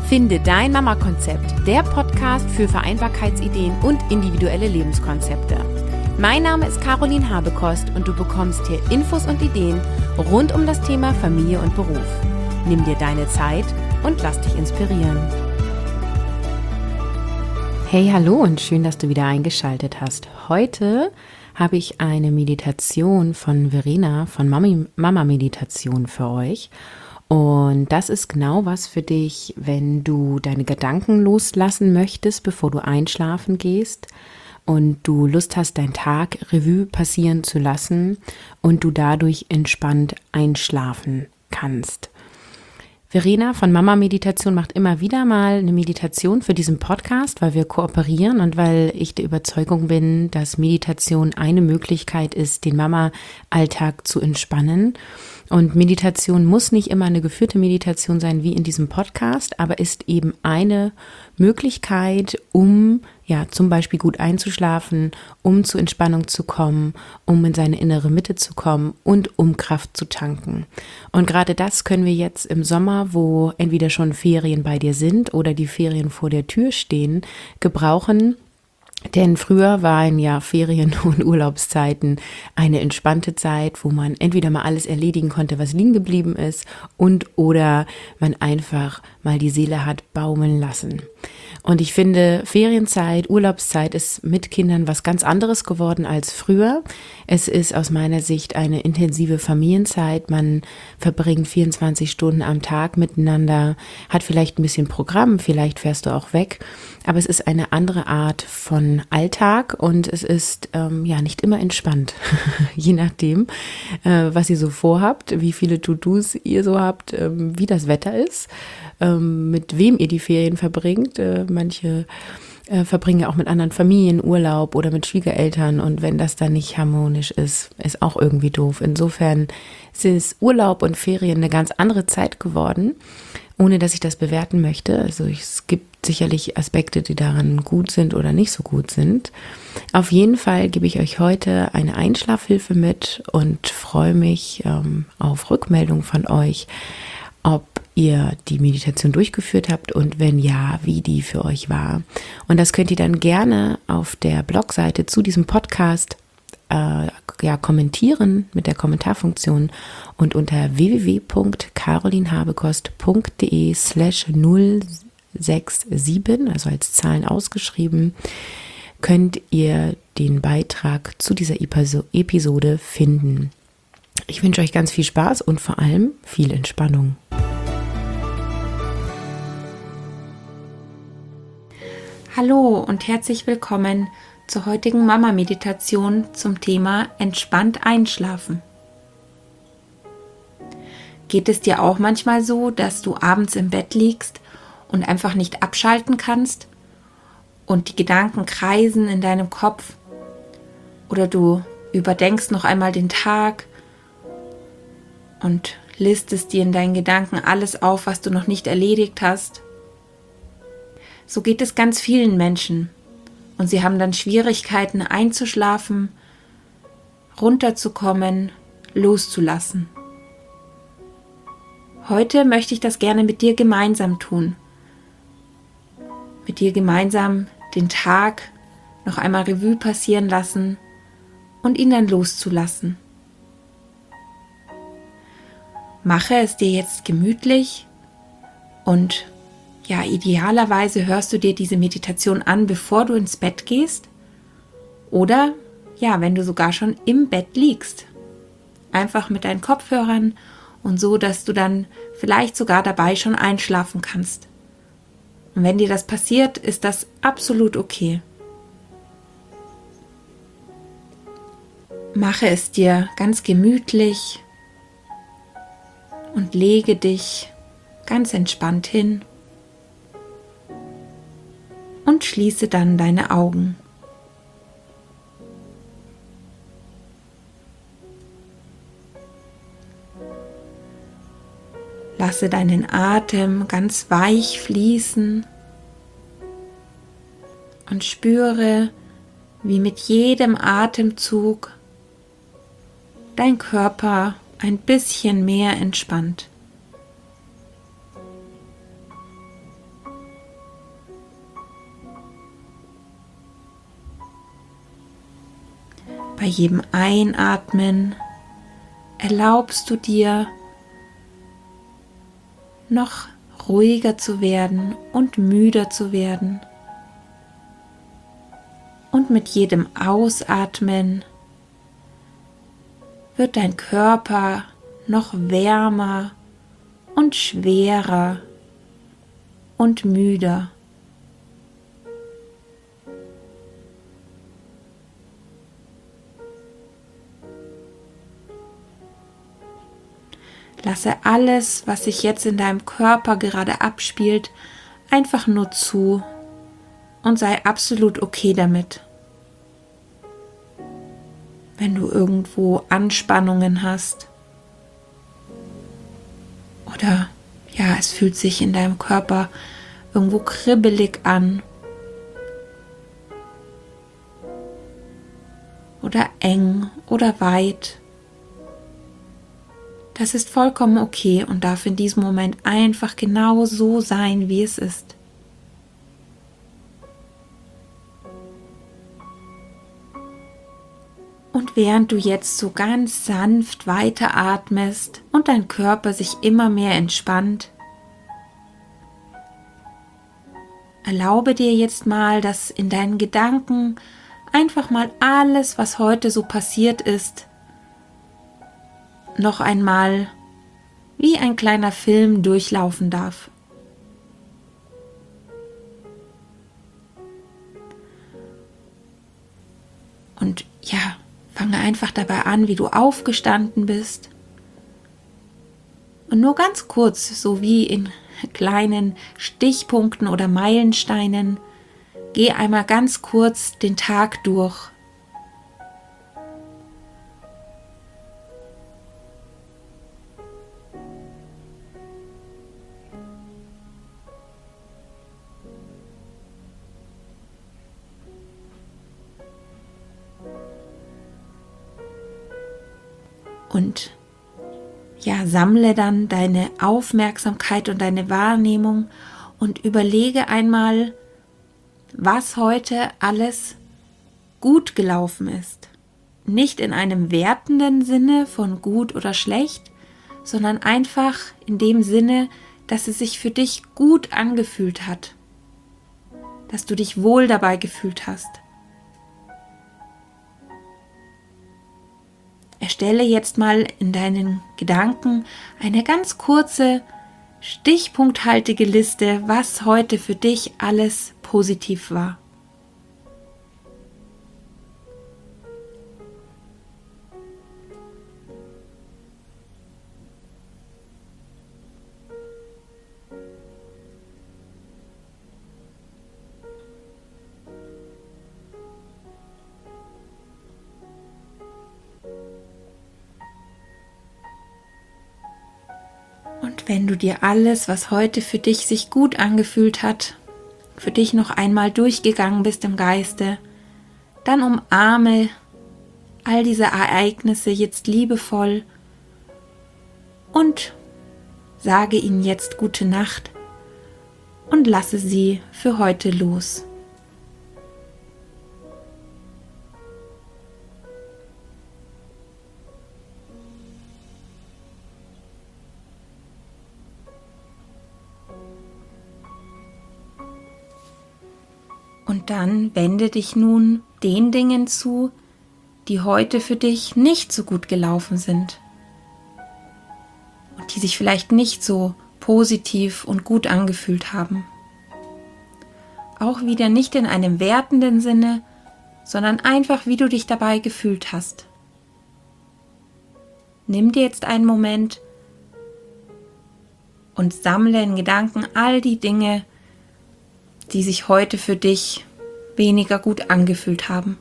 Finde dein Mama-Konzept, der Podcast für Vereinbarkeitsideen und individuelle Lebenskonzepte. Mein Name ist Caroline Habekost und du bekommst hier Infos und Ideen rund um das Thema Familie und Beruf. Nimm dir deine Zeit und lass dich inspirieren. Hey, hallo und schön, dass du wieder eingeschaltet hast. Heute habe ich eine Meditation von Verena von Mama Meditation für euch. Und das ist genau was für dich, wenn du deine Gedanken loslassen möchtest, bevor du einschlafen gehst und du Lust hast, deinen Tag Revue passieren zu lassen und du dadurch entspannt einschlafen kannst. Verena von Mama Meditation macht immer wieder mal eine Meditation für diesen Podcast, weil wir kooperieren und weil ich der Überzeugung bin, dass Meditation eine Möglichkeit ist, den Mama-Alltag zu entspannen. Und Meditation muss nicht immer eine geführte Meditation sein, wie in diesem Podcast, aber ist eben eine Möglichkeit, um zum Beispiel gut einzuschlafen, um zur Entspannung zu kommen, um in seine innere Mitte zu kommen und um Kraft zu tanken. Und gerade das können wir jetzt im Sommer, wo entweder schon Ferien bei dir sind oder die Ferien vor der Tür stehen, gebrauchen. Denn früher waren ja Ferien- und Urlaubszeiten eine entspannte Zeit, wo man entweder mal alles erledigen konnte, was liegen geblieben ist, oder man einfach mal die Seele hat baumeln lassen. Und ich finde, Ferienzeit, Urlaubszeit ist mit Kindern was ganz anderes geworden als früher. Es ist aus meiner Sicht eine intensive Familienzeit. Man verbringt 24 Stunden am Tag miteinander, hat vielleicht ein bisschen Programm, vielleicht fährst du auch weg. Aber es ist eine andere Art von Alltag und es ist nicht immer entspannt, je nachdem, was ihr so vorhabt, wie viele To-Dos ihr so habt, wie das Wetter ist, mit wem ihr die Ferien verbringt. Manche verbringen ja auch mit anderen Familien Urlaub oder mit Schwiegereltern und wenn das dann nicht harmonisch ist, ist auch irgendwie doof. Insofern ist Urlaub und Ferien eine ganz andere Zeit geworden, ohne dass ich das bewerten möchte. Also es gibt sicherlich Aspekte, die daran gut sind oder nicht so gut sind. Auf jeden Fall gebe ich euch heute eine Einschlafhilfe mit und freue mich auf Rückmeldung von euch, ob ihr die Meditation durchgeführt habt und wenn ja, wie die für euch war. Und das könnt ihr dann gerne auf der Blogseite zu diesem Podcast kommentieren mit der Kommentarfunktion und unter www.carolinhabekost.de/067, also als Zahlen ausgeschrieben, könnt ihr den Beitrag zu dieser Episode finden. Ich wünsche euch ganz viel Spaß und vor allem viel Entspannung. Hallo und herzlich willkommen zur heutigen Mama-Meditation zum Thema entspannt einschlafen. Geht es dir auch manchmal so, dass du abends im Bett liegst und einfach nicht abschalten kannst und die Gedanken kreisen in deinem Kopf oder du überdenkst noch einmal den Tag und listest dir in deinen Gedanken alles auf, was du noch nicht erledigt hast? So geht es ganz vielen Menschen und sie haben dann Schwierigkeiten einzuschlafen, runterzukommen, loszulassen. Heute möchte ich das gerne mit dir gemeinsam tun. Mit dir gemeinsam den Tag noch einmal Revue passieren lassen und ihn dann loszulassen. Mache es dir jetzt gemütlich und idealerweise hörst du dir diese Meditation an, bevor du ins Bett gehst oder wenn du sogar schon im Bett liegst. Einfach mit deinen Kopfhörern und so, dass du dann vielleicht sogar dabei schon einschlafen kannst. Und wenn dir das passiert, ist das absolut okay. Mache es dir ganz gemütlich und lege dich ganz entspannt hin. Und schließe dann deine Augen. Lasse deinen Atem ganz weich fließen und spüre, wie mit jedem Atemzug dein Körper ein bisschen mehr entspannt. Bei jedem Einatmen erlaubst du dir, noch ruhiger zu werden und müder zu werden. Und mit jedem Ausatmen wird dein Körper noch wärmer und schwerer und müder. Lasse alles, was sich jetzt in deinem Körper gerade abspielt, einfach nur zu und sei absolut okay damit. Wenn du irgendwo Anspannungen hast oder ja, es fühlt sich in deinem Körper irgendwo kribbelig an oder eng oder weit. Das ist vollkommen okay und darf in diesem Moment einfach genau so sein, wie es ist. Und während du jetzt so ganz sanft weiteratmest und dein Körper sich immer mehr entspannt, erlaube dir jetzt mal, dass in deinen Gedanken einfach mal alles, was heute so passiert ist, noch einmal wie ein kleiner Film durchlaufen darf. Und ja, fange einfach dabei an, wie du aufgestanden bist. Und nur ganz kurz, so wie in kleinen Stichpunkten oder Meilensteinen, geh einmal ganz kurz den Tag durch. Und ja, sammle dann deine Aufmerksamkeit und deine Wahrnehmung und überlege einmal, was heute alles gut gelaufen ist. Nicht in einem wertenden Sinne von gut oder schlecht, sondern einfach in dem Sinne, dass es sich für dich gut angefühlt hat, dass du dich wohl dabei gefühlt hast. Erstelle jetzt mal in deinen Gedanken eine ganz kurze, stichpunkthaltige Liste, was heute für dich alles positiv war. Und wenn du dir alles, was heute für dich sich gut angefühlt hat, für dich noch einmal durchgegangen bist im Geiste, dann umarme all diese Ereignisse jetzt liebevoll und sage ihnen jetzt gute Nacht und lasse sie für heute los. Und dann wende dich nun den Dingen zu, die heute für dich nicht so gut gelaufen sind und die sich vielleicht nicht so positiv und gut angefühlt haben. Auch wieder nicht in einem wertenden Sinne, sondern einfach, wie du dich dabei gefühlt hast. Nimm dir jetzt einen Moment und sammle in Gedanken all die Dinge, die sich heute für dich weniger gut angefühlt haben.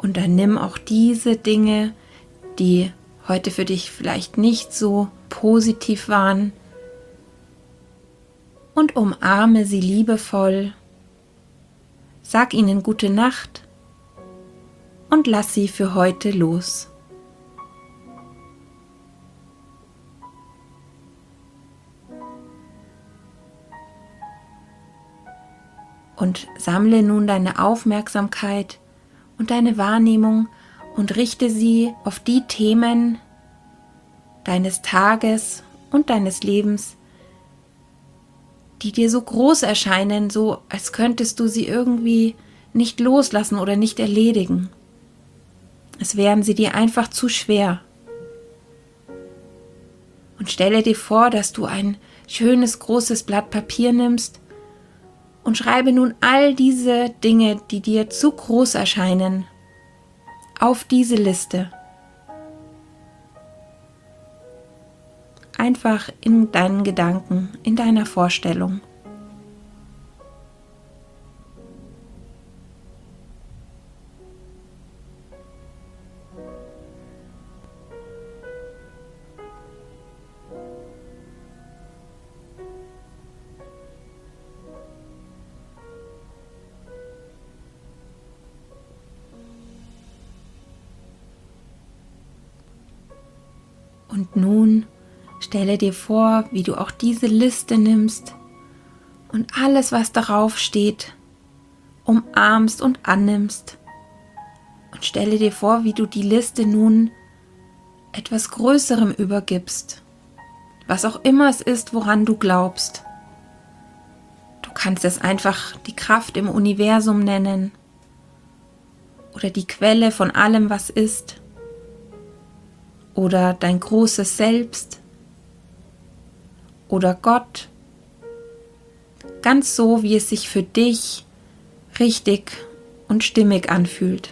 Und dann nimm auch diese Dinge, die heute für dich vielleicht nicht so positiv waren, und umarme sie liebevoll. Sag ihnen gute Nacht und lass sie für heute los. Und sammle nun deine Aufmerksamkeit und deine Wahrnehmung und richte sie auf die Themen deines Tages und deines Lebens, die dir so groß erscheinen, so als könntest du sie irgendwie nicht loslassen oder nicht erledigen. Es wären sie dir einfach zu schwer. Und stelle dir vor, dass du ein schönes, großes Blatt Papier nimmst und schreibe nun all diese Dinge, die dir zu groß erscheinen, auf diese Liste. Einfach in deinen Gedanken, in deiner Vorstellung. Und nun stelle dir vor, wie du auch diese Liste nimmst und alles, was darauf steht, umarmst und annimmst. Und stelle dir vor, wie du die Liste nun etwas Größerem übergibst, was auch immer es ist, woran du glaubst. Du kannst es einfach die Kraft im Universum nennen oder die Quelle von allem, was ist, oder dein großes Selbst oder Gott, ganz so, wie es sich für dich richtig und stimmig anfühlt.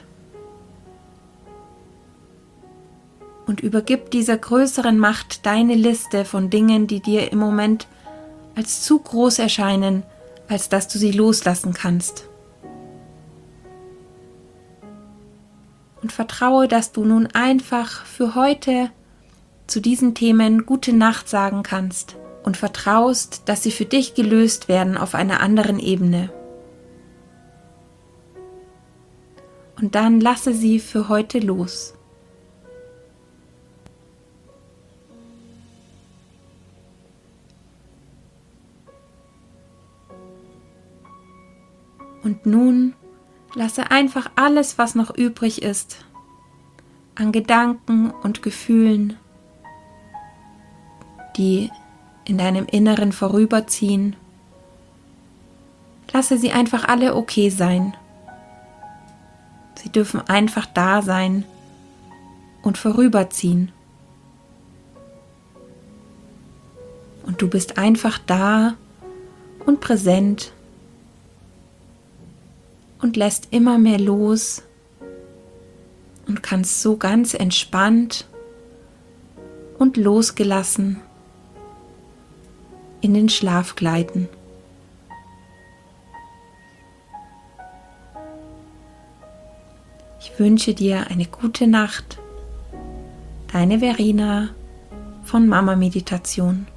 Und übergib dieser größeren Macht deine Liste von Dingen, die dir im Moment als zu groß erscheinen, als dass du sie loslassen kannst. Und vertraue, dass du nun einfach für heute zu diesen Themen gute Nacht sagen kannst und vertraust, dass sie für dich gelöst werden auf einer anderen Ebene. Und dann lasse sie für heute los. Und nun lasse einfach alles, was noch übrig ist, an Gedanken und Gefühlen, die in deinem Inneren vorüberziehen, lasse sie einfach alle okay sein. Sie dürfen einfach da sein und vorüberziehen. Und du bist einfach da und präsent und lässt immer mehr los und kannst so ganz entspannt und losgelassen in den Schlaf gleiten. Ich wünsche dir eine gute Nacht. Deine Verena von Mama Meditation.